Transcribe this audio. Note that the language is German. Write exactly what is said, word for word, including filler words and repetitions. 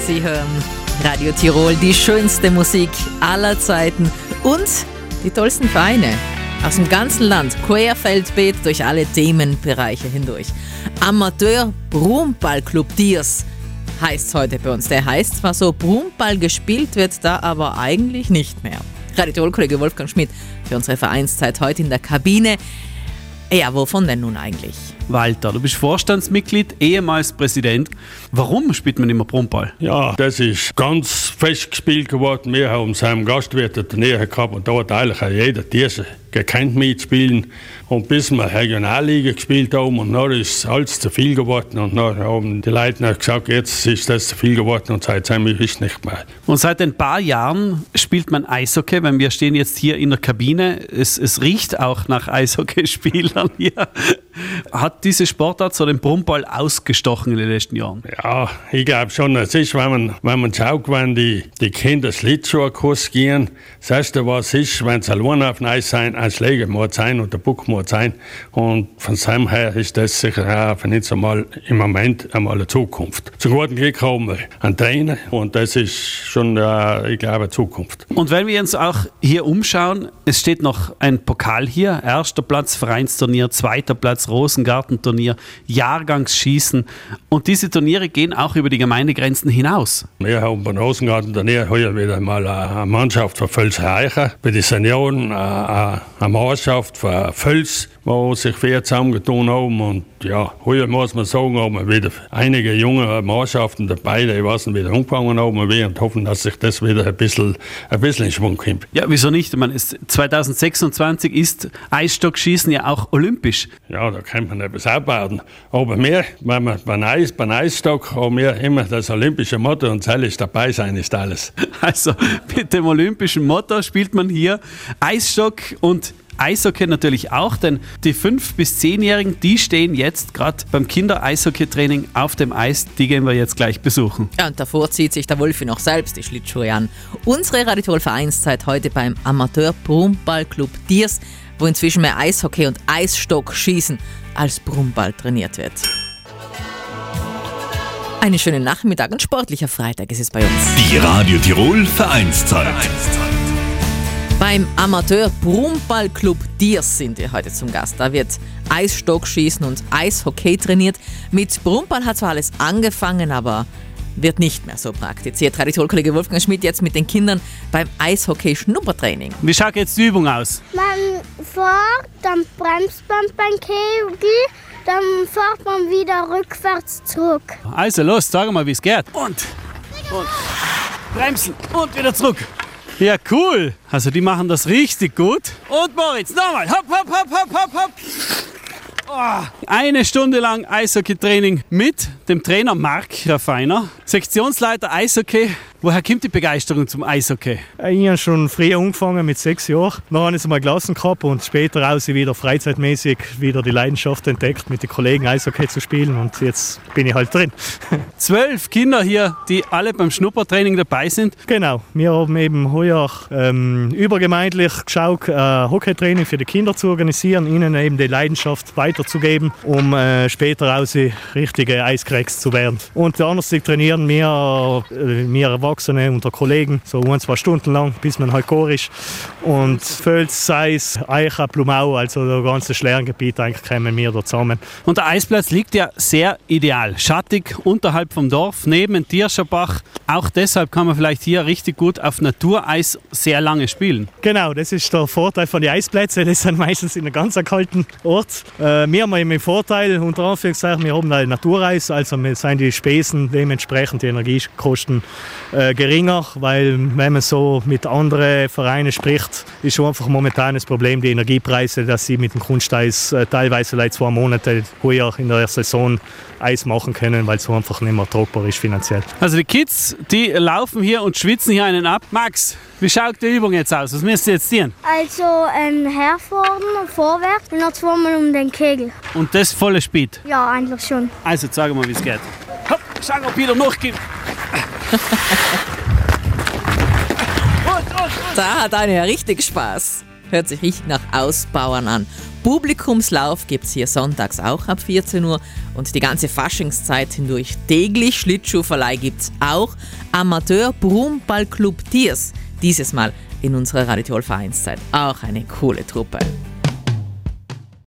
Sie hören Radio Tirol, die schönste Musik aller Zeiten und die tollsten Vereine aus dem ganzen Land, querfeldbeet durch alle Themenbereiche hindurch. Amateur Brumballclub Diers heißt heute bei uns. Der heißt zwar so, Brumball gespielt wird da aber eigentlich nicht mehr. Radio Tirol-Kollege Wolfgang Schmidt für unsere Vereinszeit heute in der Kabine. Ja, wovon denn nun eigentlich? Walter, du bist Vorstandsmitglied, ehemals Präsident. Warum spielt man immer Brumball? Ja, das ist ganz fest gespielt geworden. Wir haben seinem Gastwirt eine Turnier gehabt und da hat eigentlich auch jeder diese gekannt mitspielen. Und bis wir Regionalliga gespielt haben und dann ist alles zu viel geworden und dann haben die Leute gesagt, jetzt ist das zu viel geworden und seitdem ist nicht mehr. Und seit ein paar Jahren spielt man Eishockey, weil wir stehen jetzt hier in der Kabine. Es, es riecht auch nach Eishockeyspielern hier. Hat diese Sportart so den Brumball ausgestochen in den letzten Jahren? Ja, ich glaube schon. Es ist, wenn man, wenn man schaut, wenn die, die Kinder Schlittschuhkurs gehen, das erste, was ist, wenn sie allein auf dem Eis sein, ein Schläger muss sein und der Puck muss sein. Und von seinem her ist das sicher auch nicht so mal im Moment einmal eine Zukunft. Zum guten Glück haben wir einen Trainer und das ist schon, äh, ich glaube, eine Zukunft. Und wenn wir uns auch hier umschauen, es steht noch ein Pokal hier, erster Platz Vereinsturnier, zweiter Platz Rosengartenturnier, Jahrgangsschießen und diese Turniere gehen auch über die Gemeindegrenzen hinaus. Wir haben beim Rosengartenturnier heuer wieder mal eine Mannschaft von Völz-Reicher, bei den Senioren eine Mannschaft von Völz, wo sich vier zusammengetan haben und ja, heuer muss man sagen, haben wir wieder einige junge Mannschaften dabei, die was wieder angefangen haben und hoffen, dass sich das wieder ein bisschen, ein bisschen in Schwung kommt. Ja, wieso nicht? Ich meine, zwanzig sechsundzwanzig ist Eisstockschießen ja auch olympisch. Ja, da kann man etwas aufbauen. Aber wir, wenn wir beim, Eis, beim Eisstock haben wir immer das olympische Motto und soll ich dabei sein, ist alles. Also mit dem olympischen Motto spielt man hier Eisstock und Eishockey natürlich auch, denn die fünf- bis zehnjährigen, die stehen jetzt gerade beim Kinder-Eishockey-Training auf dem Eis. Die gehen wir jetzt gleich besuchen. Ja, und davor zieht sich der Wolfi noch selbst die Schlittschuhe an. Unsere Radio Tirol Vereinszeit heute beim Amateur Brumballclub Diers, wo inzwischen mehr Eishockey und Eisstockschießen als Brumball trainiert wird. Einen schönen Nachmittag und sportlicher Freitag ist es bei uns. Die Radio Tirol Vereinszeit. Beim Amateur Brumballclub Diers sind wir heute zum Gast. Da wird Eisstockschießen und Eishockey trainiert. Mit Brumball hat zwar alles angefangen, aber wird nicht mehr so praktiziert. Radio Tirol-Kollege Wolfgang Schmidt jetzt mit den Kindern beim Eishockey-Schnuppertraining. Wie schaut jetzt die Übung aus? Man fährt, dann bremst man beim Kegel, dann fährt man wieder rückwärts zurück. Also los, sag mal, wie es geht. Und, und bremsen und wieder zurück. Ja, cool. Also die machen das richtig gut. Und Moritz, nochmal. Hopp, hopp, hopp, hopp, hopp, hopp. Oh. Eine Stunde lang Eishockey-Training mit dem Trainer Marc Raffiner, Sektionsleiter Eishockey. Woher kommt die Begeisterung zum Eishockey? Ich habe schon früh angefangen, mit sechs Jahren. Dann habe ich mal gelassen gehabt und später auch wieder freizeitmäßig wieder die Leidenschaft entdeckt, mit den Kollegen Eishockey zu spielen und jetzt bin ich halt drin. Zwölf Kinder hier, die alle beim Schnuppertraining dabei sind? Genau, wir haben eben heuer ähm, übergemeindlich geschaut, äh, Hockeytraining für die Kinder zu organisieren, ihnen eben die Leidenschaft weiterzugeben, um äh, später auch richtige Eiscracks zu werden. Und andererseits trainieren wir, äh, wir Erwachsene unter Kollegen, so ein, zwei Stunden lang, bis man halt Chor ist. Und Völz, Seis, Eicha, Blumau, also das ganze Schlerngebiet, eigentlich kommen wir da zusammen. Und der Eisplatz liegt ja sehr ideal. Schattig, unterhalb vom Dorf, neben dem Tierscherbach. Auch deshalb kann man vielleicht hier richtig gut auf Natureis sehr lange spielen. Genau, das ist der Vorteil von den Eisplätzen. Das sind meistens in einem ganz kalten Ort. Äh, wir haben eben den Vorteil, unter Anführungszeichen, wir haben ein Natureis, also sind die Spesen dementsprechend, die Energiekosten äh, geringer, weil wenn man so mit anderen Vereinen spricht, ist schon einfach momentan das Problem, die Energiepreise, dass sie mit dem Kunsteis äh, teilweise like zwei Monate heuer in der Saison Eis machen können, weil es so einfach nicht mehr tragbar ist finanziell. Also die Kids, die laufen hier und schwitzen hier einen ab. Max, wie schaut die Übung jetzt aus? Was müsst ihr jetzt tun? Also ähm, herfahren, vorwärts und dann zweimal um den Kegel. Und das volle Speed? Ja, eigentlich schon. Also sag mal, wie es geht. Hopp, schau, ob wieder nachgibt. Da hat einer ja richtig Spaß. Hört sich richtig nach Ausbauern an. Publikumslauf gibt es hier sonntags auch ab vierzehn Uhr und die ganze Faschingszeit hindurch täglich Schlittschuhverleih gibt es auch. Amateur Brumballclub Tiers, dieses Mal in unserer Radio Tirol Vereinszeit. Auch eine coole Truppe.